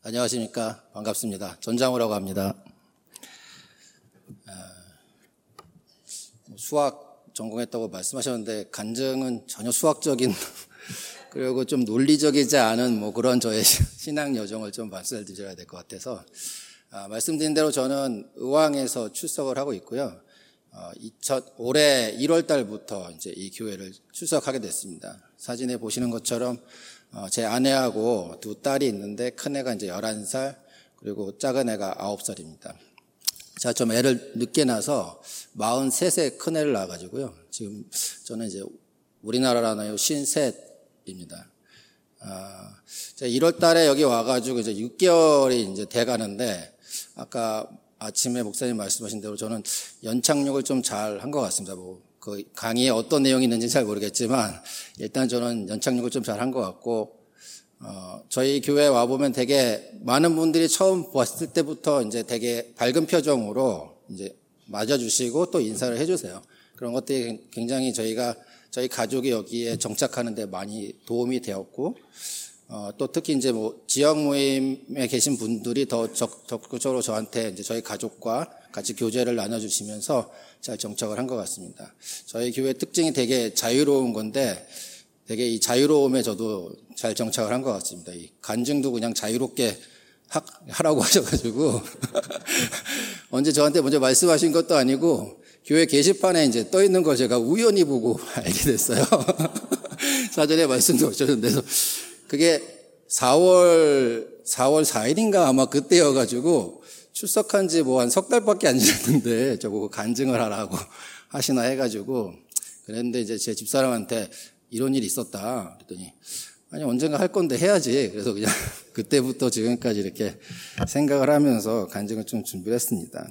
안녕하십니까. 반갑습니다. 전장우라고 합니다. 수학 전공했다고 말씀하셨는데 간증은 전혀 수학적인 그리고 좀 논리적이지 않은 그런 저의 신앙 여정을 좀 말씀을 드려야 될 것 같아서 말씀드린 대로 저는 의왕에서 출석을 하고 있고요. 올해 1월 달부터 이제 이 교회를 출석하게 됐습니다. 사진에 보시는 것처럼 제 아내하고 두 딸이 있는데 큰 애가 이제 11살 그리고 작은 애가 9살입니다. 제가 좀 애를 늦게 낳아서 43세 큰 애를 낳아가지고요. 지금 저는 이제 우리나라로 나요 53입니다. 제가 1월 달에 여기 와가지고 이제 6개월이 이제 돼 가는데 아까 아침에 목사님 말씀하신 대로 저는 연착륙을 좀 잘 한 것 같습니다. 그 강의에 어떤 내용이 있는지 잘 모르겠지만 일단 저는 연착륙을 좀 잘 한 것 같고 저희 교회 와 보면 되게 많은 분들이 처음 봤을 때부터 이제 되게 밝은 표정으로 이제 맞아주시고 또 인사를 해주세요. 그런 것들이 굉장히 저희 가족이 여기에 정착하는데 많이 도움이 되었고 또 특히 이제 지역 모임에 계신 분들이 더 적극적으로 저한테 이제 저희 가족과 같이 교제를 나눠주시면서 잘 정착을 한 것 같습니다. 저희 교회 특징이 되게 자유로운 건데 되게 이 자유로움에 저도 잘 정착을 한 것 같습니다. 이 간증도 그냥 자유롭게 하라고 하셔가지고 언제 저한테 먼저 말씀하신 것도 아니고 교회 게시판에 이제 떠 있는 걸 제가 우연히 보고 알게 됐어요. 사전에 말씀도 하셨는데 그게 4월 4일인가 아마 그때여가지고 출석한 지 한 석 달밖에 안 지났는데 저보고 간증을 하라고 하시나 해가지고 그랬는데 이제 제 집사람한테 이런 일이 있었다 그랬더니 아니 언젠가 할 건데 해야지. 그래서 그냥 그때부터 지금까지 이렇게 생각을 하면서 간증을 좀 준비를 했습니다.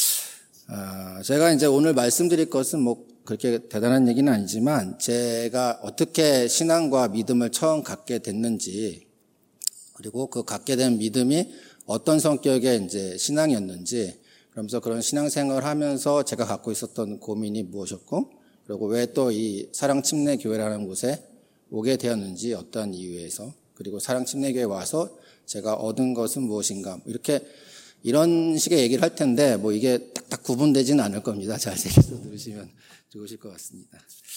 제가 이제 오늘 말씀드릴 것은 그렇게 대단한 얘기는 아니지만 제가 어떻게 신앙과 믿음을 처음 갖게 됐는지 그리고 그 갖게 된 믿음이 어떤 성격의 이제 신앙이었는지 그러면서 그런 신앙생활을 하면서 제가 갖고 있었던 고민이 무엇이었고 그리고 왜 또 이 사랑침례교회라는 곳에 오게 되었는지 어떠한 이유에서 그리고 사랑침례교회에 와서 제가 얻은 것은 무엇인가 이런 식의 얘기를 할 텐데 이게 딱딱 구분되지는 않을 겁니다. 잘 새겨서 들으시면 좋으실 것 같습니다.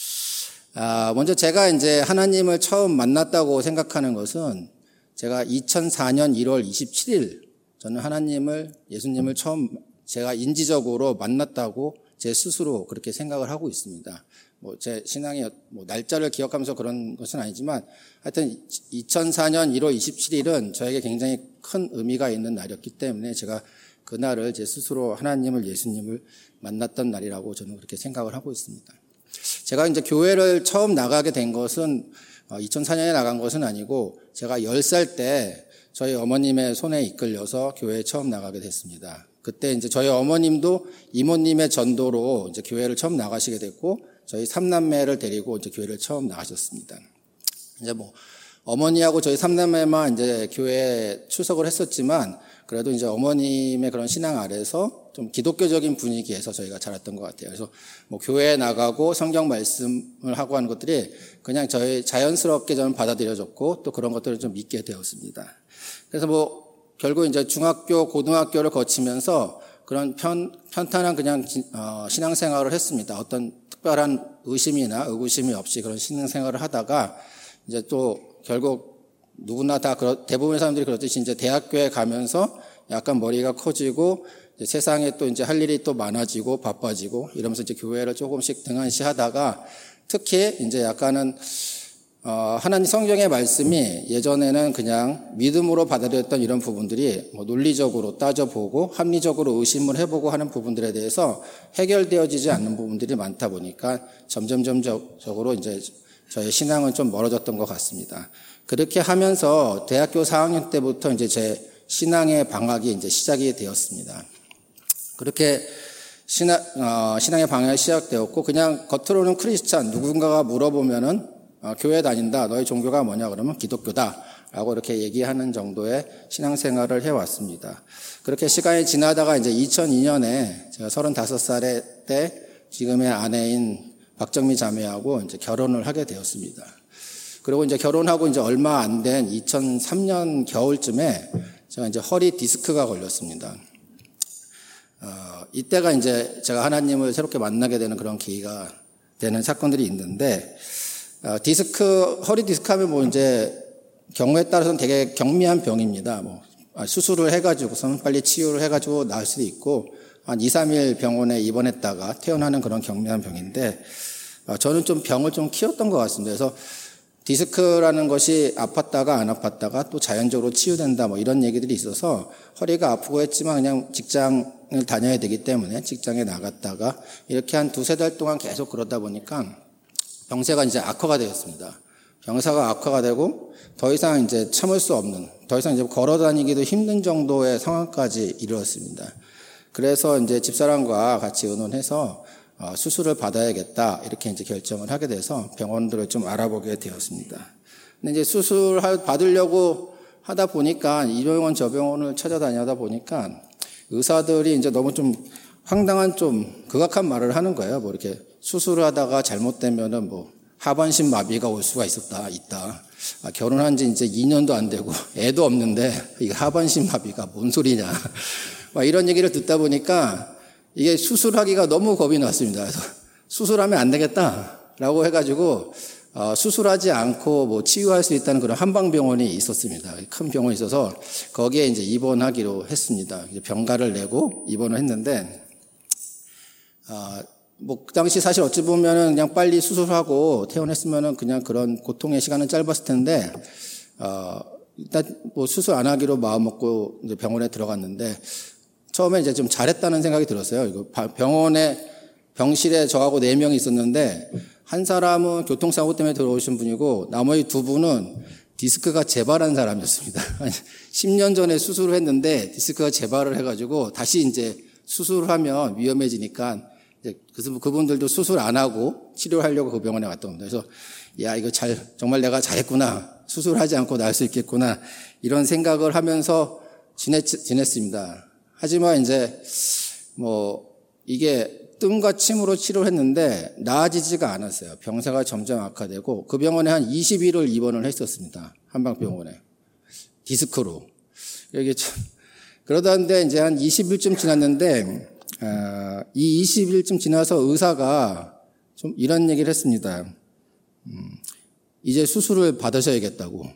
먼저 제가 이제 하나님을 처음 만났다고 생각하는 것은 제가 2004년 1월 27일 저는 예수님을 처음 제가 인지적으로 만났다고 제 스스로 그렇게 생각을 하고 있습니다. 제 신앙의 날짜를 기억하면서 그런 것은 아니지만 하여튼 2004년 1월 27일은 저에게 굉장히 큰 의미가 있는 날이었기 때문에 제가 그날을 제 스스로 예수님을 만났던 날이라고 저는 그렇게 생각을 하고 있습니다. 제가 이제 교회를 처음 나가게 된 것은 2004년에 나간 것은 아니고 제가 10살 때 저희 어머님의 손에 이끌려서 교회에 처음 나가게 됐습니다. 그때 이제 저희 어머님도 이모님의 전도로 이제 교회를 처음 나가시게 됐고 저희 삼남매를 데리고 이제 교회를 처음 나가셨습니다. 이제 어머니하고 저희 삼남매만 이제 교회에 출석을 했었지만 그래도 이제 어머님의 그런 신앙 아래서 좀 기독교적인 분위기에서 저희가 자랐던 것 같아요. 그래서 교회에 나가고 성경 말씀을 하고 하는 것들이 그냥 저희 자연스럽게 저는 받아들여졌고 또 그런 것들을 좀 믿게 되었습니다. 그래서 결국 이제 중학교, 고등학교를 거치면서 그런 편탄한 그냥 신앙생활을 했습니다. 어떤 특별한 의심이나 의구심이 없이 그런 신앙생활을 하다가 이제 또 결국 누구나 다 대부분의 사람들이 그렇듯이 이제 대학교에 가면서 약간 머리가 커지고 이제 세상에 또 이제 할 일이 또 많아지고 바빠지고 이러면서 이제 교회를 조금씩 등한시하다가 특히 이제 약간은 하나님 성경의 말씀이 예전에는 그냥 믿음으로 받아들였던 이런 부분들이 논리적으로 따져보고 합리적으로 의심을 해보고 하는 부분들에 대해서 해결되어지지 않는 부분들이 많다 보니까 점점적으로 이제 저의 신앙은 좀 멀어졌던 것 같습니다. 그렇게 하면서 대학교 4학년 때부터 이제 제 신앙의 방학이 이제 시작이 되었습니다. 그렇게 신앙의 방학이 시작되었고 그냥 겉으로는 크리스찬 누군가가 물어보면은 교회 다닌다. 너희 종교가 뭐냐? 그러면 기독교다. 라고 이렇게 얘기하는 정도의 신앙생활을 해왔습니다. 그렇게 시간이 지나다가 이제 2002년에 제가 35살 때 지금의 아내인 박정미 자매하고 이제 결혼을 하게 되었습니다. 그리고 이제 결혼하고 이제 얼마 안 된 2003년 겨울쯤에 제가 이제 허리 디스크가 걸렸습니다. 이때가 이제 제가 하나님을 새롭게 만나게 되는 그런 계기가 되는 사건들이 있는데, 허리 디스크 하면 뭐 이제 경우에 따라서는 되게 경미한 병입니다. 뭐 수술을 해가지고서는 빨리 치유를 해가지고 나을 수도 있고, 한 2, 3일 병원에 입원했다가 퇴원하는 그런 경미한 병인데, 저는 좀 병을 좀 키웠던 것 같습니다. 그래서 디스크라는 것이 아팠다가 안 아팠다가 또 자연적으로 치유된다 뭐 이런 얘기들이 있어서 허리가 아프고 했지만 그냥 직장을 다녀야 되기 때문에 직장에 나갔다가 이렇게 한 2-3달 동안 계속 그러다 보니까 병세가 이제 악화가 되었습니다. 병세가 악화가 되고 더 이상 이제 참을 수 없는, 더 이상 이제 걸어 다니기도 힘든 정도의 상황까지 이르렀습니다. 그래서 이제 집사람과 같이 의논해서 수술을 받아야겠다 이렇게 이제 결정을 하게 돼서 병원들을 좀 알아보게 되었습니다. 근데 이제 수술 받으려고 하다 보니까 이 병원 저 병원을 찾아다니다 보니까 의사들이 이제 너무 좀 황당한 좀 극악한 말을 하는 거예요. 뭐 이렇게 수술을 하다가 잘못되면은 뭐 하반신 마비가 올 수가 있다. 결혼한 지 이제 2년도 안 되고 애도 없는데 이 하반신 마비가 뭔 소리냐. 막 이런 얘기를 듣다 보니까 이게 수술하기가 너무 겁이 났습니다. 그래서 수술하면 안 되겠다라고 해가지고 수술하지 않고 뭐 치유할 수 있다는 그런 한방병원이 있었습니다. 큰 병원이 있어서 거기에 이제 입원하기로 했습니다. 이제 병가를 내고 입원을 했는데 뭐 그 당시 사실 어찌 보면은 그냥 빨리 수술하고 퇴원했으면은 그냥 그런 고통의 시간은 짧았을 텐데 일단 뭐 수술 안 하기로 마음 먹고 이제 병원에 들어갔는데. 처음에 이제 좀 잘했다는 생각이 들었어요. 이거 병실에 저하고 4명이 있었는데, 한 사람은 교통사고 때문에 들어오신 분이고, 나머지 2분은 디스크가 재발한 사람이었습니다. 10년 전에 수술을 했는데, 디스크가 재발을 해가지고, 다시 이제 수술을 하면 위험해지니까, 이제 그분들도 수술 안 하고 치료하려고 그 병원에 왔던 겁니다. 그래서, 야, 이거 정말 내가 잘했구나. 수술하지 않고 나을 수 있겠구나. 이런 생각을 하면서 지냈습니다. 하지만 이제 뭐 이게 뜸과 침으로 치료를 했는데 나아지지가 않았어요. 병세가 점점 악화되고 그 병원에 한 20일을 입원을 했었습니다. 한방병원에. 디스크로. 여기 참 그러다는데 이제 한 20일쯤 지났는데 이 20일쯤 지나서 의사가 좀 이런 얘기를 했습니다. 이제 수술을 받으셔야겠다고.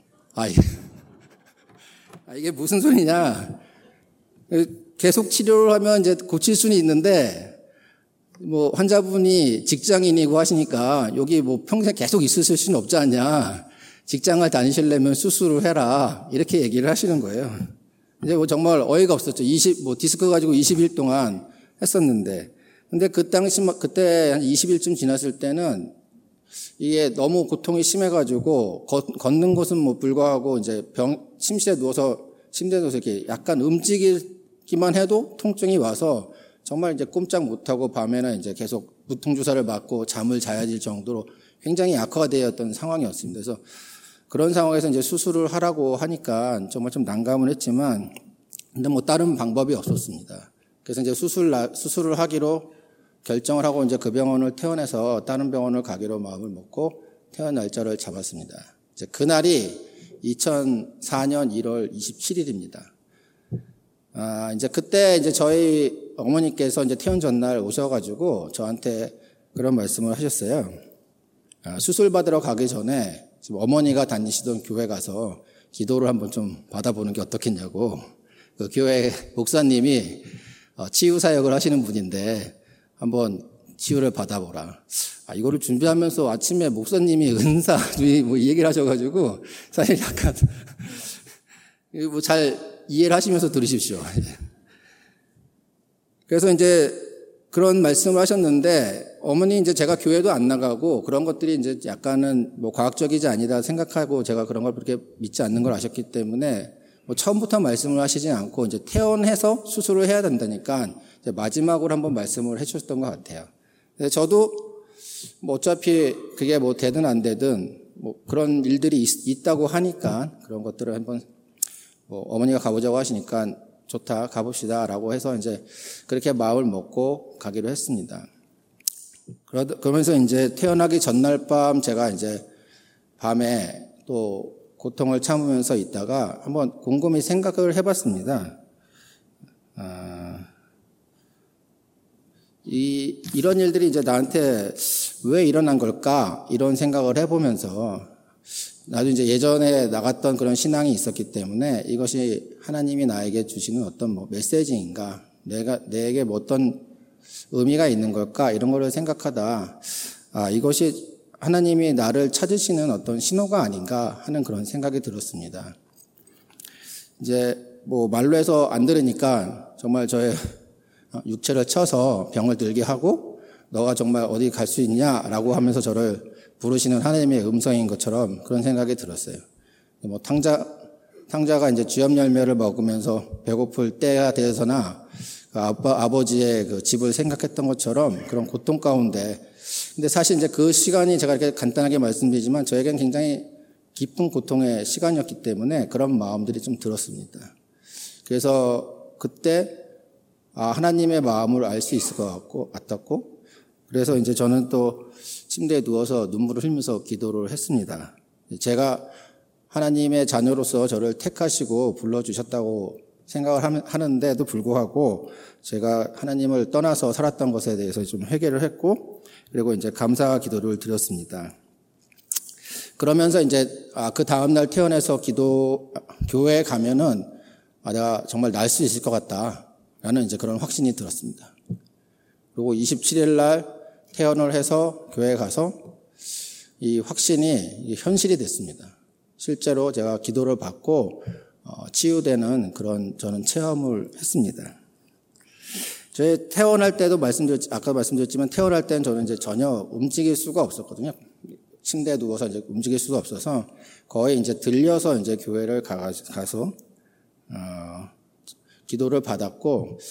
이게 무슨 소리냐. 계속 치료를 하면 이제 고칠 수는 있는데, 뭐, 환자분이 직장인이고 하시니까, 여기 뭐 평생 계속 있으실 수는 없지 않냐. 직장을 다니시려면 수술을 해라. 이렇게 얘기를 하시는 거예요. 이제 뭐 정말 어이가 없었죠. 디스크 가지고 20일 동안 했었는데. 근데 그때 한 20일쯤 지났을 때는, 이게 너무 고통이 심해가지고, 걷는 것은 뭐 불구하고 이제 침대에 누워서 이렇게 약간 움직이기만 해도 통증이 와서 정말 이제 꼼짝 못하고 밤에는 이제 계속 무통주사를 맞고 잠을 자야 될 정도로 굉장히 악화되었던 상황이었습니다. 그래서 그런 상황에서 이제 수술을 하라고 하니까 정말 좀 난감은 했지만, 근데 뭐 다른 방법이 없었습니다. 그래서 이제 수술을 하기로 결정을 하고 이제 그 병원을 퇴원해서 다른 병원을 가기로 마음을 먹고 퇴원 날짜를 잡았습니다. 이제 그날이 2004년 1월 27일입니다. 이제 그때 이제 저희 어머니께서 이제 퇴원 전날 오셔가지고 저한테 그런 말씀을 하셨어요. 수술 받으러 가기 전에 지금 어머니가 다니시던 교회 가서 기도를 한번 좀 받아보는 게 어떻겠냐고. 그 교회 목사님이 치유 사역을 하시는 분인데 한번 치유를 받아보라. 이거를 준비하면서 아침에 목사님이 은사, 뭐 얘기를 하셔가지고, 사실 약간, 뭐 잘 이해를 하시면서 들으십시오. 그래서 이제 그런 말씀을 하셨는데, 어머니 이제 제가 교회도 안 나가고 그런 것들이 이제 약간은 뭐 과학적이지 아니다 생각하고 제가 그런 걸 그렇게 믿지 않는 걸 아셨기 때문에 뭐 처음부터 말씀을 하시지 않고 이제 퇴원해서 수술을 해야 된다니까 이제 마지막으로 한번 말씀을 해주셨던 것 같아요. 저도 뭐 어차피 그게 뭐 되든 안 되든 뭐 그런 일들이 있다고 하니까 그런 것들을 한번 뭐 어머니가 가보자고 하시니까 좋다 가봅시다라고 해서 이제 그렇게 마음을 먹고 가기로 했습니다. 그러면서 이제 태어나기 전날 밤 제가 이제 밤에 또 고통을 참으면서 있다가 한번 곰곰이 생각을 해봤습니다. 이런 일들이 이제 나한테 왜 일어난 걸까? 이런 생각을 해보면서 나도 이제 예전에 나갔던 그런 신앙이 있었기 때문에 이것이 하나님이 나에게 주시는 어떤 메시지인가? 내게 어떤 의미가 있는 걸까? 이런 거를 생각하다, 이것이 하나님이 나를 찾으시는 어떤 신호가 아닌가 하는 그런 생각이 들었습니다. 이제 말로 해서 안 들으니까 정말 저의 육체를 쳐서 병을 들게 하고 너가 정말 어디 갈 수 있냐라고 하면서 저를 부르시는 하나님의 음성인 것처럼 그런 생각이 들었어요. 탕자가 이제 주엽 열매를 먹으면서 배고플 때가 되어서나 아버지의 그 집을 생각했던 것처럼 그런 고통 가운데, 근데 사실 이제 그 시간이 제가 이렇게 간단하게 말씀드리지만 저에겐 굉장히 깊은 고통의 시간이었기 때문에 그런 마음들이 좀 들었습니다. 그래서 그때 하나님의 마음을 알 수 있을 것 같았고, 그래서 이제 저는 또 침대에 누워서 눈물을 흘리면서 기도를 했습니다. 제가 하나님의 자녀로서 저를 택하시고 불러주셨다고 생각을 하는데도 불구하고 제가 하나님을 떠나서 살았던 것에 대해서 좀 회개를 했고, 그리고 이제 감사 기도를 드렸습니다. 그러면서 이제 그 다음날 퇴원해서 교회에 가면은 내가 정말 날 수 있을 것 같다라는 이제 그런 확신이 들었습니다. 그리고 27일 날 퇴원을 해서 교회에 가서 이 확신이 현실이 됐습니다. 실제로 제가 기도를 받고 치유되는 그런 저는 체험을 했습니다. 저희 퇴원할 때도 아까 말씀드렸지만 퇴원할 때는 저는 이제 전혀 움직일 수가 없었거든요. 침대에 누워서 이제 움직일 수가 없어서 거의 이제 들려서 이제 교회를 가서 기도를 받았고,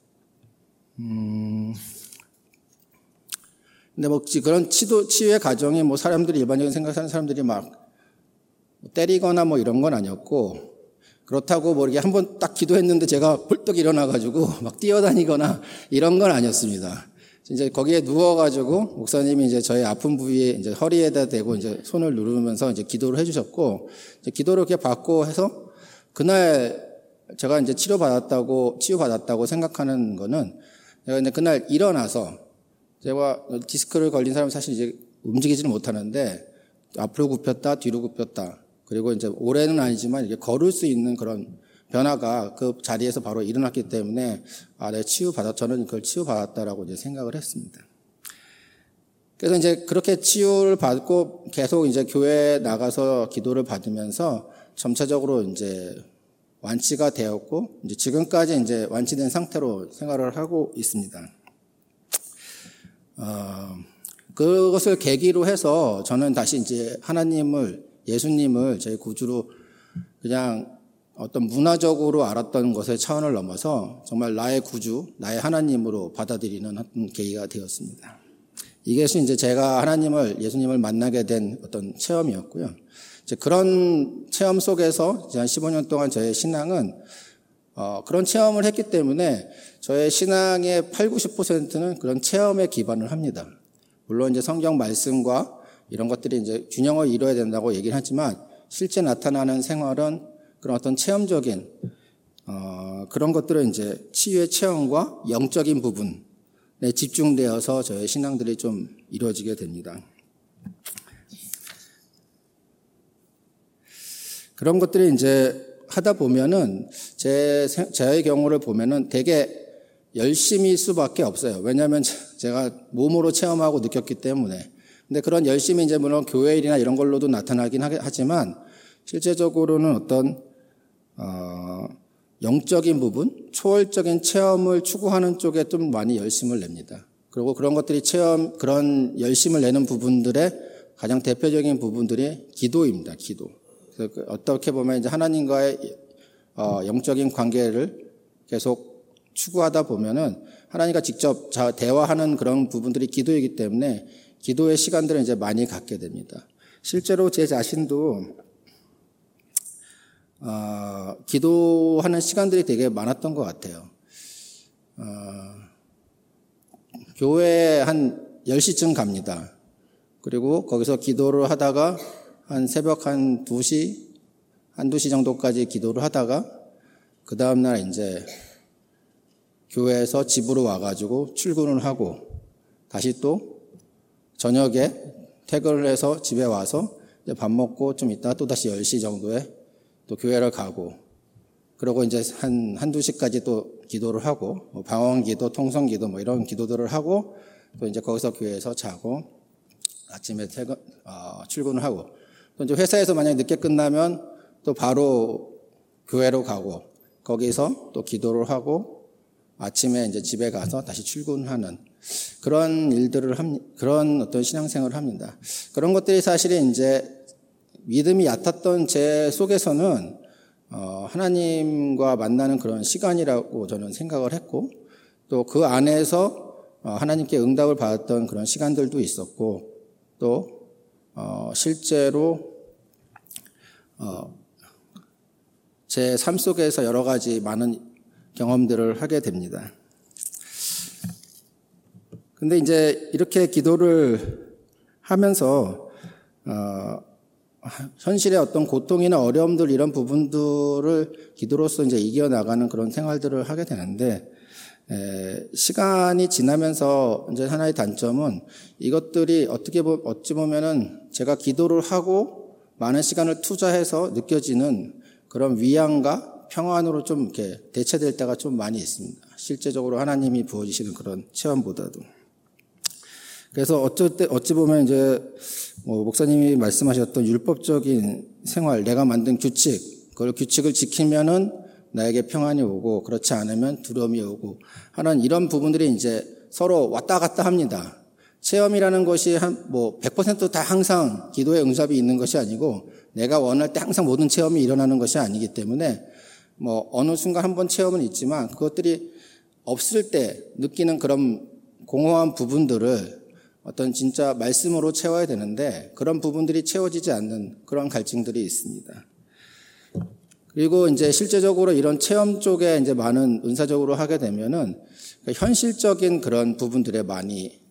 근데 그런 치유의 과정이 사람들이 일반적인 생각하는 사람들이 막 때리거나 이런 건 아니었고, 그렇다고 이렇게 한번 딱 기도했는데 제가 벌떡 일어나가지고 막 뛰어다니거나 이런 건 아니었습니다. 이제 거기에 누워가지고 목사님이 이제 저의 아픈 부위에 이제 허리에다 대고 이제 손을 누르면서 이제 기도를 해주셨고, 이제 기도를 이렇게 받고 해서 그날 제가 이제 치유받았다고 생각하는 거는, 제가 이제 그날 일어나서 제가 디스크를 걸린 사람은 사실 이제 움직이지는 못하는데 앞으로 굽혔다 뒤로 굽혔다, 그리고 이제 올해는 아니지만 이게 걸을 수 있는 그런 변화가 그 자리에서 바로 일어났기 때문에 저는 그걸 치유받았다라고 이제 생각을 했습니다. 그래서 이제 그렇게 치유를 받고 계속 이제 교회에 나가서 기도를 받으면서 점차적으로 이제 완치가 되었고, 이제 지금까지 이제 완치된 상태로 생활을 하고 있습니다. 그것을 계기로 해서 저는 다시 이제 예수님을 제 구주로 그냥 어떤 문화적으로 알았던 것의 차원을 넘어서 정말 나의 구주, 나의 하나님으로 받아들이는 어떤 계기가 되었습니다. 이것이 이제 제가 예수님을 만나게 된 어떤 체험이었고요. 이제 그런 체험 속에서 한 15년 동안 저의 신앙은 그런 체험을 했기 때문에 저의 신앙의 80~90%는 그런 체험에 기반을 합니다. 물론 이제 성경 말씀과 이런 것들이 이제 균형을 이루어야 된다고 얘기를 하지만 실제 나타나는 생활은 그런 어떤 체험적인 그런 것들은 이제 치유의 체험과 영적인 부분에 집중되어서 저의 신앙들이 좀 이루어지게 됩니다. 그런 것들이 이제 하다 보면은 저의 경우를 보면은 되게 열심일 수밖에 없어요. 왜냐하면 제가 몸으로 체험하고 느꼈기 때문에. 근데 그런 열심이 이제 물론 교회 일이나 이런 걸로도 나타나긴 하지만 실제적으로는 어떤 영적인 부분, 초월적인 체험을 추구하는 쪽에 좀 많이 열심을 냅니다. 그리고 그런 것들이 그런 열심을 내는 부분들의 가장 대표적인 부분들이 기도입니다. 기도. 그래서 어떻게 보면 이제 하나님과의 영적인 관계를 계속 추구하다 보면은 하나님과 직접 대화하는 그런 부분들이 기도이기 때문에 기도의 시간들을 이제 많이 갖게 됩니다. 실제로 제 자신도 기도하는 시간들이 되게 많았던 것 같아요. 교회에 한 10시쯤 갑니다. 그리고 거기서 기도를 하다가 새벽 2시, 한두 시 정도까지 기도를 하다가 그 다음날 이제 교회에서 집으로 와가지고 출근을 하고 다시 또 저녁에 퇴근을 해서 집에 와서 이제 밥 먹고 좀 있다가 또 다시 10시 정도에 또 교회를 가고 그러고 이제 한두 시까지 또 기도를 하고 방언기도, 통성기도 이런 기도들을 하고 또 이제 거기서 교회에서 자고 아침에 출근을 하고 또 이제 회사에서 만약에 늦게 끝나면 또 바로 교회로 가고 거기서 또 기도를 하고 아침에 이제 집에 가서 다시 출근하는 그런 일들을 그런 어떤 신앙생활을 합니다. 그런 것들이 사실은 이제 믿음이 얕았던 제 속에서는 하나님과 만나는 그런 시간이라고 저는 생각을 했고 또 그 안에서 하나님께 응답을 받았던 그런 시간들도 있었고 또 실제로 제 삶 속에서 여러 가지 많은 경험들을 하게 됩니다. 근데 이제 이렇게 기도를 하면서 현실의 어떤 고통이나 어려움들 이런 부분들을 기도로서 이제 이겨나가는 그런 생활들을 하게 되는데 시간이 지나면서 이제 하나의 단점은 이것들이 어찌 보면은 제가 기도를 하고 많은 시간을 투자해서 느껴지는 그런 위안과 평안으로 좀 이렇게 대체될 때가 좀 많이 있습니다. 실제적으로 하나님이 부어주시는 그런 체험보다도. 그래서 어찌 보면 이제 목사님이 말씀하셨던 율법적인 생활, 내가 만든 규칙, 그걸 규칙을 지키면은 나에게 평안이 오고 그렇지 않으면 두려움이 오고 하는 이런 부분들이 이제 서로 왔다 갔다 합니다. 체험이라는 것이 100% 다 항상 기도의 응답이 있는 것이 아니고 내가 원할 때 항상 모든 체험이 일어나는 것이 아니기 때문에 어느 순간 한번 체험은 있지만 그것들이 없을 때 느끼는 그런 공허한 부분들을 어떤 진짜 말씀으로 채워야 되는데 그런 부분들이 채워지지 않는 그런 갈증들이 있습니다. 그리고 이제 실제적으로 이런 체험 쪽에 이제 많은 은사적으로 하게 되면은 현실적인 그런 부분들에 많이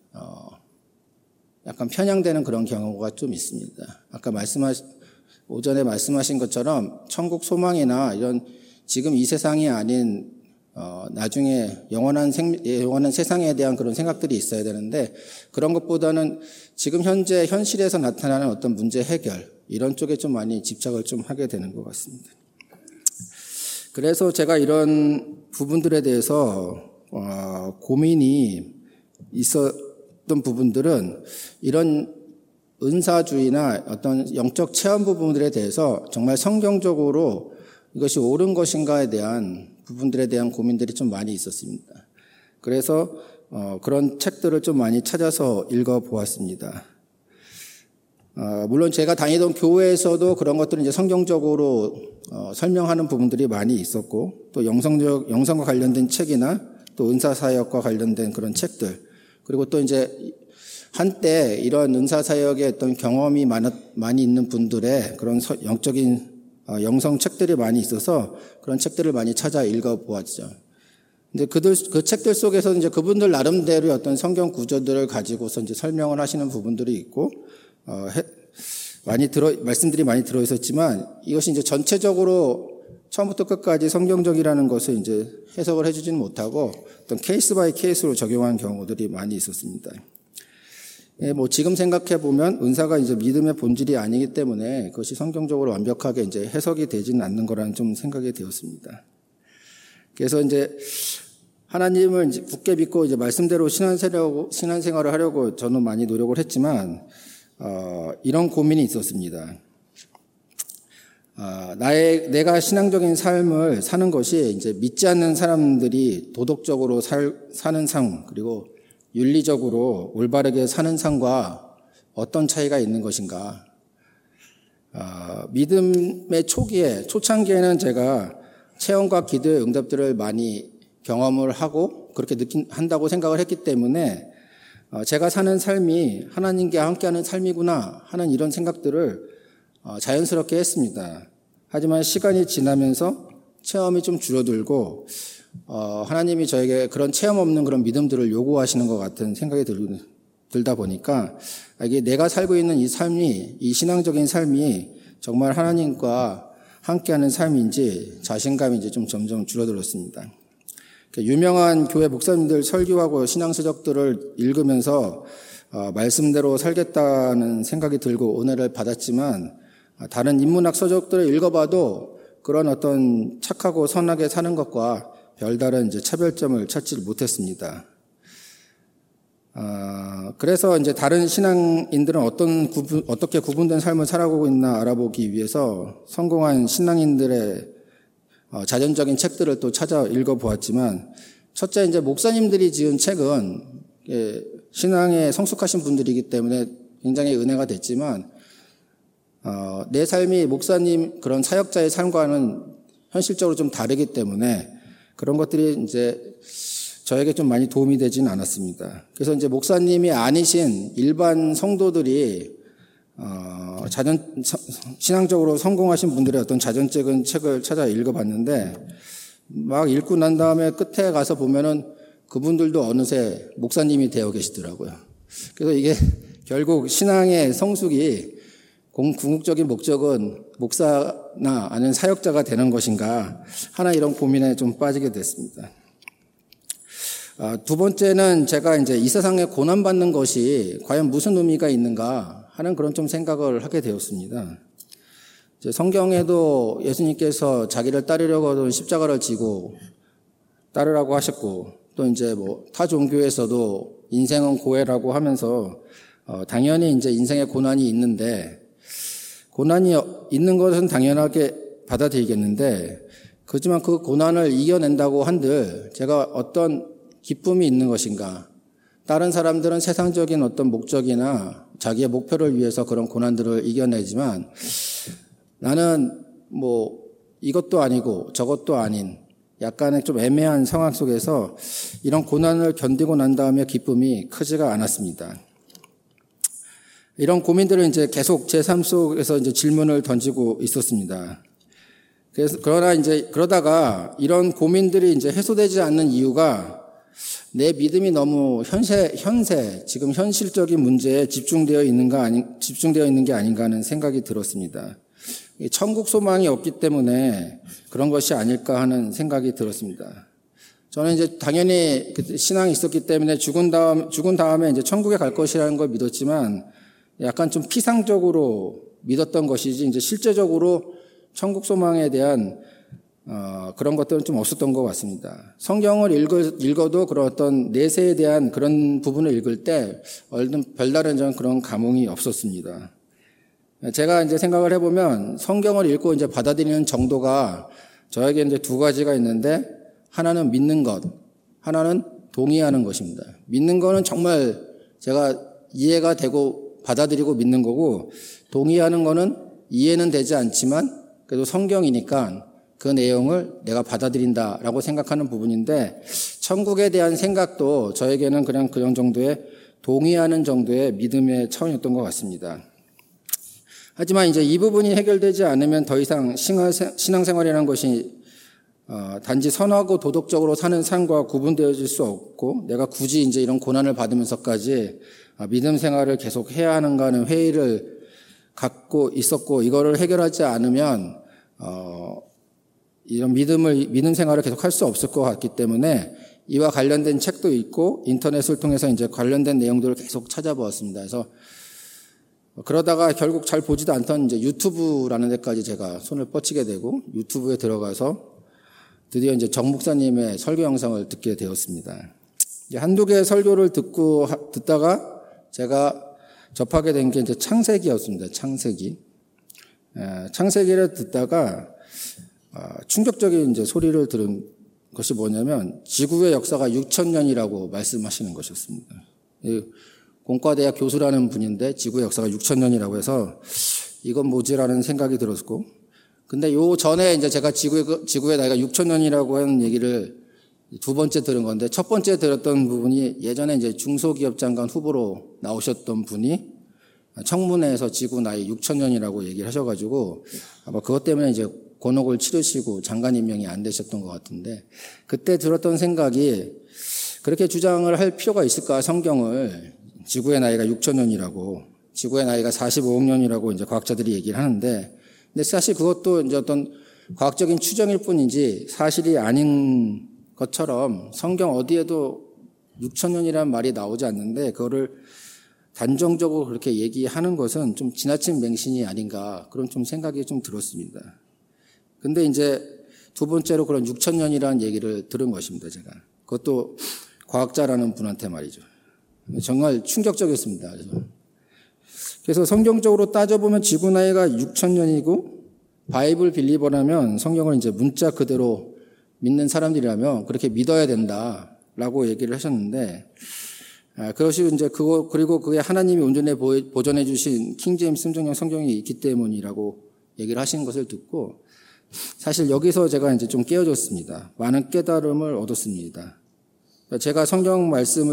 약간 편향되는 그런 경우가 좀 있습니다. 아까 오전에 말씀하신 것처럼 천국 소망이나 이런 지금 이 세상이 아닌 나중에 영원한 세상에 대한 그런 생각들이 있어야 되는데 그런 것보다는 지금 현재 현실에서 나타나는 어떤 문제 해결 이런 쪽에 좀 많이 집착을 좀 하게 되는 것 같습니다. 그래서 제가 이런 부분들에 대해서 고민이 있었던 부분들은 이런 은사주의나 어떤 영적 체험 부분들에 대해서 정말 성경적으로 이것이 옳은 것인가에 대한 부분들에 대한 고민들이 좀 많이 있었습니다. 그래서 그런 책들을 좀 많이 찾아서 읽어보았습니다. 물론 제가 다니던 교회에서도 그런 것들을 이제 성경적으로 설명하는 부분들이 많이 있었고 또 영성과 관련된 책이나 또 은사사역과 관련된 그런 책들 그리고 또 이제 한때 이런 은사사역에 어떤 경험이 많이 있는 분들의 그런 영적인 영성 책들이 많이 있어서 그런 책들을 많이 찾아 읽어보았죠. 근데 그 책들 속에서 이제 그분들 나름대로의 어떤 성경 구조들을 가지고서 이제 설명을 하시는 부분들이 있고, 말씀들이 많이 들어있었지만 이것이 이제 전체적으로 처음부터 끝까지 성경적이라는 것을 이제 해석을 해주지는 못하고 어떤 케이스 바이 케이스로 적용한 경우들이 많이 있었습니다. 지금 생각해 보면 은사가 이제 믿음의 본질이 아니기 때문에 그것이 성경적으로 완벽하게 이제 해석이 되지는 않는 거라는 좀 생각이 되었습니다. 그래서 이제 하나님을 이제 굳게 믿고 이제 말씀대로 신앙생활을 하려고 저는 많이 노력을 했지만, 이런 고민이 있었습니다. 내가 신앙적인 삶을 사는 것이 이제 믿지 않는 사람들이 도덕적으로 사는 삶, 그리고 윤리적으로 올바르게 사는 삶과 어떤 차이가 있는 것인가. 믿음의 초창기에는 제가 체험과 기도의 응답들을 많이 경험을 하고 그렇게 한다고 생각을 했기 때문에 제가 사는 삶이 하나님과 함께하는 삶이구나 하는 이런 생각들을 자연스럽게 했습니다. 하지만 시간이 지나면서 체험이 좀 줄어들고 하나님이 저에게 그런 체험 없는 그런 믿음들을 요구하시는 것 같은 생각이 들다 보니까 이게 내가 살고 있는 이 신앙적인 삶이 정말 하나님과 함께하는 삶인지 자신감인지 좀 점점 줄어들었습니다. 유명한 교회 목사님들 설교하고 신앙서적들을 읽으면서 말씀대로 살겠다는 생각이 들고 은혜를 받았지만 다른 인문학 서적들을 읽어봐도 그런 어떤 착하고 선하게 사는 것과 별다른 이제 차별점을 찾지 못했습니다. 그래서 이제 다른 신앙인들은 어떻게 구분된 삶을 살아가고 있나 알아보기 위해서 성공한 신앙인들의 자전적인 책들을 또 찾아 읽어보았지만, 첫째 이제 목사님들이 지은 책은 신앙에 성숙하신 분들이기 때문에 굉장히 은혜가 됐지만, 내 삶이 목사님 그런 사역자의 삶과는 현실적으로 좀 다르기 때문에 그런 것들이 이제 저에게 좀 많이 도움이 되지는 않았습니다. 그래서 이제 목사님이 아니신 일반 성도들이 신앙적으로 성공하신 분들의 어떤 자전적인 책을 찾아 읽어봤는데, 막 읽고 난 다음에 끝에 가서 보면은 그분들도 어느새 목사님이 되어 계시더라고요. 그래서 이게 결국 신앙의 성숙이 궁극적인 목적은 목사나 아니면 사역자가 되는 것인가 하나 이런 고민에 좀 빠지게 됐습니다. 두 번째는 제가 이제 이 세상에 고난받는 것이 과연 무슨 의미가 있는가 하는 그런 좀 생각을 하게 되었습니다. 이제 성경에도 예수님께서 자기를 따르려고 하던 십자가를 지고 따르라고 하셨고, 또 이제 타 종교에서도 인생은 고해라고 하면서 당연히 이제 인생에 고난이 있는데, 고난이 있는 것은 당연하게 받아들이겠는데, 그렇지만 그 고난을 이겨낸다고 한들 제가 어떤 기쁨이 있는 것인가? 다른 사람들은 세상적인 어떤 목적이나 자기의 목표를 위해서 그런 고난들을 이겨내지만 나는 이것도 아니고 저것도 아닌 약간의 좀 애매한 상황 속에서 이런 고난을 견디고 난 다음에 기쁨이 크지가 않았습니다. 이런 고민들을 이제 계속 제 삶 속에서 이제 질문을 던지고 있었습니다. 그러다가 이런 고민들이 이제 해소되지 않는 이유가 내 믿음이 너무 지금 현실적인 문제에 집중되어 있는 게 아닌가 하는 생각이 들었습니다. 천국 소망이 없기 때문에 그런 것이 아닐까 하는 생각이 들었습니다. 저는 이제 당연히 신앙이 있었기 때문에 죽은 다음에 이제 천국에 갈 것이라는 걸 믿었지만 약간 좀 피상적으로 믿었던 것이지 이제 실제적으로 천국 소망에 대한 그런 것들은 좀 없었던 것 같습니다. 성경을 읽어도 그런 어떤 내세에 대한 그런 부분을 읽을 때 별다른 그런 감흥이 없었습니다. 제가 이제 생각을 해보면 성경을 읽고 이제 받아들이는 정도가 저에게 이제 두 가지가 있는데, 하나는 믿는 것, 하나는 동의하는 것입니다. 믿는 거는 정말 제가 이해가 되고 받아들이고 믿는 거고, 동의하는 거는 이해는 되지 않지만 그래도 성경이니까 그 내용을 내가 받아들인다라고 생각하는 부분인데, 천국에 대한 생각도 저에게는 그냥 그런 정도의 동의하는 정도의 믿음의 차원이었던 것 같습니다. 하지만 이제 이 부분이 해결되지 않으면 더 이상 신앙생활이라는 것이 단지 선하고 도덕적으로 사는 삶과 구분되어질 수 없고, 내가 굳이 이제 이런 고난을 받으면서까지 믿음 생활을 계속 해야 하는가 하는 회의를 갖고 있었고, 이거를 해결하지 않으면 이런 믿음 생활을 계속 할 수 없을 것 같기 때문에 이와 관련된 책도 있고 인터넷을 통해서 이제 관련된 내용들을 계속 찾아보았습니다. 그래서 그러다가 결국 잘 보지도 않던 이제 유튜브라는 데까지 제가 손을 뻗치게 되고, 유튜브에 들어가서 드디어 이제 정 목사님의 설교 영상을 듣게 되었습니다. 이제 한두 개의 설교를 듣다가 제가 접하게 된 게 이제 창세기였습니다. 창세기를 듣다가 충격적인 이제 소리를 들은 것이 뭐냐면, 지구의 역사가 6,000년이라고 말씀하시는 것이었습니다. 공과대학 교수라는 분인데 지구의 역사가 6,000년이라고 해서 이건 뭐지라는 생각이 들었고, 근데 요 전에 이제 제가 지구의 나이가 6,000년이라고 하는 얘기를 두 번째 들은 건데, 첫 번째 들었던 부분이 예전에 이제 중소기업 장관 후보로 나오셨던 분이 청문회에서 지구 나이 6,000년이라고 얘기를 하셔가지고 아마 그것 때문에 이제 곤혹을 치르시고 장관 임명이 안 되셨던 것 같은데, 그때 들었던 생각이 그렇게 주장을 할 필요가 있을까? 성경을 지구의 나이가 6,000년이라고, 지구의 나이가 45억 년이라고 이제 과학자들이 얘기를 하는데, 근데 사실 그것도 이제 어떤 과학적인 추정일 뿐이지 사실이 아닌 것처럼 성경 어디에도 6,000년이라는 말이 나오지 않는데 그거를 단정적으로 그렇게 얘기하는 것은 좀 지나친 맹신이 아닌가 그런 좀 생각이 좀 들었습니다. 근데 이제 두 번째로 그런 6,000년이라는 얘기를 들은 것입니다, 제가. 그것도 과학자라는 분한테 말이죠. 정말 충격적이었습니다. 그래서 성경적으로 따져보면 지구 나이가 6,000년이고 바이블 빌리버라면 성경을 이제 문자 그대로 믿는 사람들이라면 그렇게 믿어야 된다라고 얘기를 하셨는데 그것이 이제 그리고 그게 하나님이 온전히 보존해 주신 킹제임스 순정형 성경이 있기 때문이라고 얘기를 하신 것을 듣고 사실 여기서 제가 이제 좀 깨어졌습니다. 많은 깨달음을 얻었습니다. 제가 성경 말씀을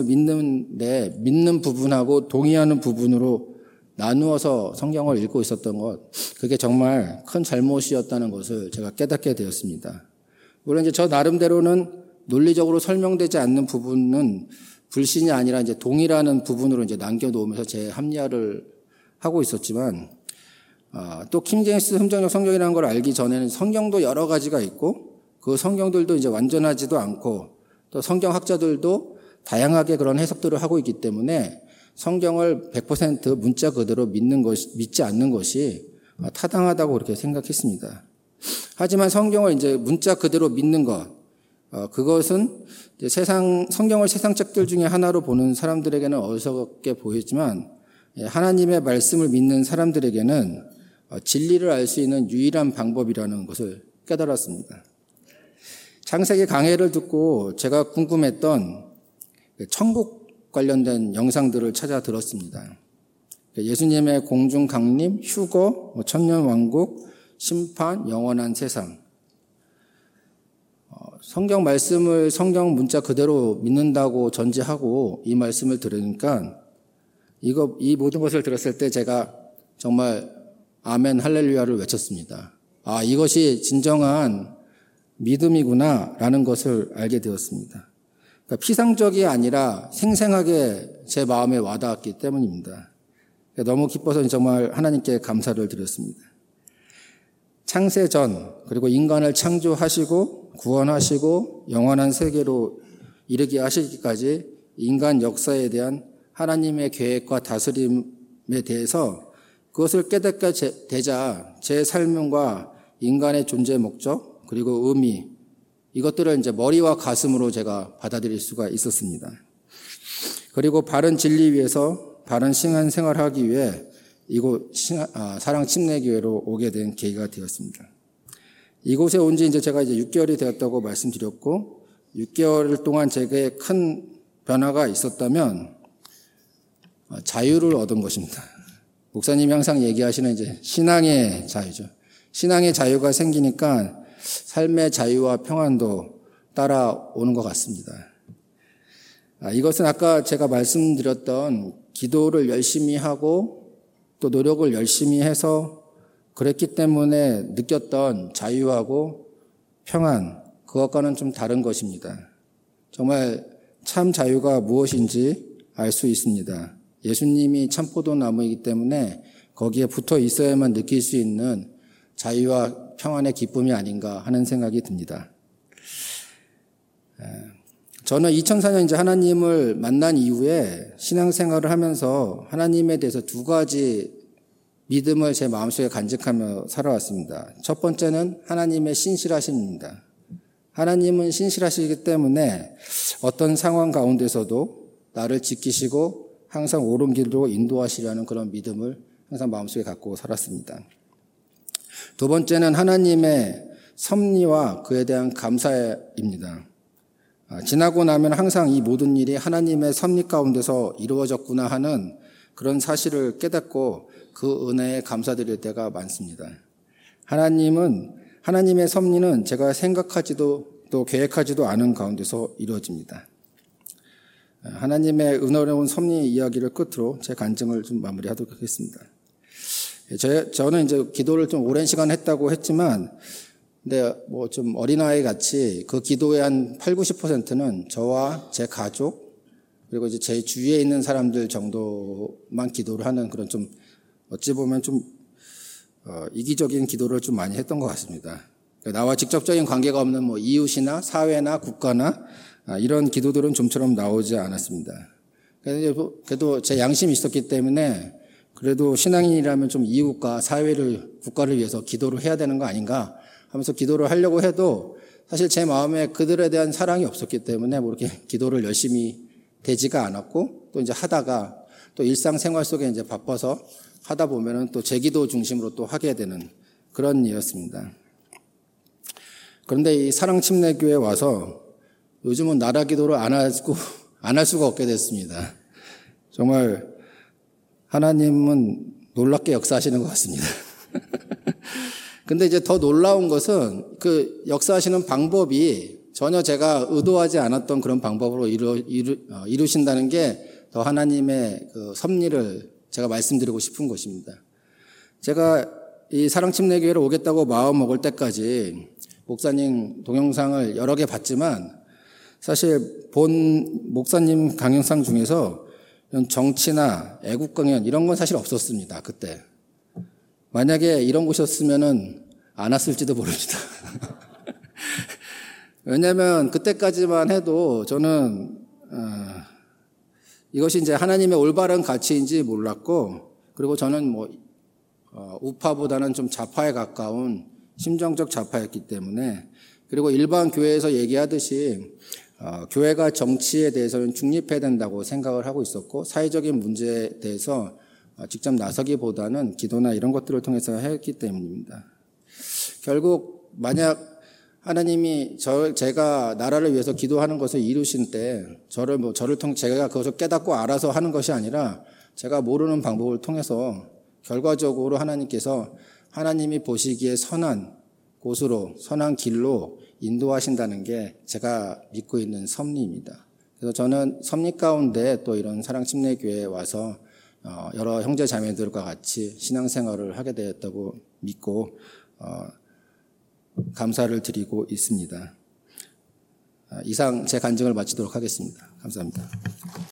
믿는 부분하고 동의하는 부분으로 나누어서 성경을 읽고 있었던 것, 그게 정말 큰 잘못이었다는 것을 제가 깨닫게 되었습니다. 물론 이제 저 나름대로는 논리적으로 설명되지 않는 부분은 불신이 아니라 이제 동의라는 부분으로 이제 남겨놓으면서 제 합리화를 하고 있었지만, 또 킹제임스 순정형 성경이라는 걸 알기 전에는 성경도 여러 가지가 있고, 그 성경들도 이제 완전하지도 않고, 또 성경학자들도 다양하게 그런 해석들을 하고 있기 때문에 성경을 100% 문자 그대로 믿지 않는 것이 타당하다고 그렇게 생각했습니다. 하지만 성경을 이제 문자 그대로 믿는 것, 그것은 이제 성경을 세상 책들 중에 하나로 보는 사람들에게는 어리석게 보이지만 하나님의 말씀을 믿는 사람들에게는 진리를 알 수 있는 유일한 방법이라는 것을 깨달았습니다. 창세기 강해를 듣고 제가 궁금했던 천국 관련된 영상들을 찾아 들었습니다. 예수님의 공중 강림, 휴거, 천년 왕국, 심판, 영원한 세상. 성경 말씀을 성경 문자 그대로 믿는다고 전제하고 이 말씀을 들으니까 이 모든 것을 들었을 때 제가 정말 아멘 할렐루야를 외쳤습니다. 이것이 진정한 믿음이구나라는 것을 알게 되었습니다. 그러니까 피상적이 아니라 생생하게 제 마음에 와닿았기 때문입니다. 너무 기뻐서 정말 하나님께 감사를 드렸습니다. 창세 전 그리고 인간을 창조하시고 구원하시고 영원한 세계로 이르게 하시기까지 인간 역사에 대한 하나님의 계획과 다스림에 대해서 그것을 깨닫게 되자 제 삶과 인간의 존재 목적 그리고 의미 이것들을 이제 머리와 가슴으로 제가 받아들일 수가 있었습니다. 그리고 바른 진리 위에서 바른 신앙 생활을 하기 위해 이곳 사랑 침례교회로 오게 된 계기가 되었습니다. 이곳에 온 지 이제 제가 이제 6개월이 되었다고 말씀드렸고 6개월 동안 제게 큰 변화가 있었다면 자유를 얻은 것입니다. 목사님이 항상 얘기하시는 이제 신앙의 자유죠. 신앙의 자유가 생기니까 삶의 자유와 평안도 따라오는 것 같습니다. 이것은 아까 제가 말씀드렸던 기도를 열심히 하고 또 노력을 열심히 해서 그랬기 때문에 느꼈던 자유하고 평안, 그것과는 좀 다른 것입니다. 정말 참 자유가 무엇인지 알 수 있습니다. 예수님이 참 포도나무이기 때문에 거기에 붙어 있어야만 느낄 수 있는 자유와 평안의 기쁨이 아닌가 하는 생각이 듭니다. 저는 2004년 이제 하나님을 만난 이후에 신앙생활을 하면서 하나님에 대해서 두 가지 믿음을 제 마음속에 간직하며 살아왔습니다. 첫 번째는 하나님의 신실하심입니다. 하나님은 신실하시기 때문에 어떤 상황 가운데서도 나를 지키시고 항상 옳은 길로 인도하시려는 그런 믿음을 항상 마음속에 갖고 살았습니다. 두 번째는 하나님의 섭리와 그에 대한 감사입니다. 지나고 나면 항상 이 모든 일이 하나님의 섭리 가운데서 이루어졌구나 하는 그런 사실을 깨닫고 그 은혜에 감사드릴 때가 많습니다. 하나님의 섭리는 제가 생각하지도 또 계획하지도 않은 가운데서 이루어집니다. 하나님의 은혜로운 섭리 이야기를 끝으로 제 간증을 좀 마무리하도록 하겠습니다. 저는 이제 기도를 좀 오랜 시간 했다고 했지만, 근데 뭐 좀 어린아이 같이 그 기도의 한 80-90%는 저와 제 가족, 그리고 이제 제 주위에 있는 사람들 정도만 기도를 하는 그런 좀 어찌 보면 좀 이기적인 기도를 좀 많이 했던 것 같습니다. 나와 직접적인 관계가 없는 뭐 이웃이나 사회나 국가나 이런 기도들은 좀처럼 나오지 않았습니다. 그래도 제 양심이 있었기 때문에 그래도 신앙인이라면 좀 이웃과 사회를, 국가를 위해서 기도를 해야 되는 거 아닌가 하면서 기도를 하려고 해도 사실 제 마음에 그들에 대한 사랑이 없었기 때문에 뭐 이렇게 기도를 열심히 되지가 않았고, 또 이제 하다가 또 일상생활 속에 이제 바빠서 하다 보면은 또 제 기도 중심으로 또 하게 되는 그런 일이었습니다. 그런데 이 사랑침례교회에 와서 요즘은 나라 기도를 안 할 수가 없게 됐습니다. 정말 하나님은 놀랍게 역사하시는 것 같습니다. 근데 이제 더 놀라운 것은 그 역사하시는 방법이 전혀 제가 의도하지 않았던 그런 방법으로 이루신다는 게 더 하나님의 그 섭리를 제가 말씀드리고 싶은 것입니다. 제가 이 사랑침례교회를 오겠다고 마음 먹을 때까지 목사님 동영상을 여러 개 봤지만 사실 본 목사님 강연상 중에서 정치나 애국 강연 이런 건 사실 없었습니다. 그때. 만약에 이런 곳이었으면은 안 왔을지도 모릅니다. 왜냐하면 그때까지만 해도 저는 이것이 이제 하나님의 올바른 가치인지 몰랐고, 그리고 저는 뭐 우파보다는 좀 좌파에 가까운 심정적 좌파였기 때문에, 그리고 일반 교회에서 얘기하듯이 교회가 정치에 대해서는 중립해야 된다고 생각을 하고 있었고, 사회적인 문제에 대해서 직접 나서기보다는 기도나 이런 것들을 통해서 했기 때문입니다. 결국 만약 하나님이 제가 나라를 위해서 기도하는 것을 이루신 때 저를 통해 제가 그것을 깨닫고 알아서 하는 것이 아니라 제가 모르는 방법을 통해서 결과적으로 하나님이 보시기에 선한 곳으로, 선한 길로 인도하신다는 게 제가 믿고 있는 섭리입니다. 그래서 저는 섭리 가운데 또 이런 사랑침례교회에 와서 여러 형제 자매들과 같이 신앙생활을 하게 되었다고 믿고 감사를 드리고 있습니다. 이상 제 간증을 마치도록 하겠습니다. 감사합니다.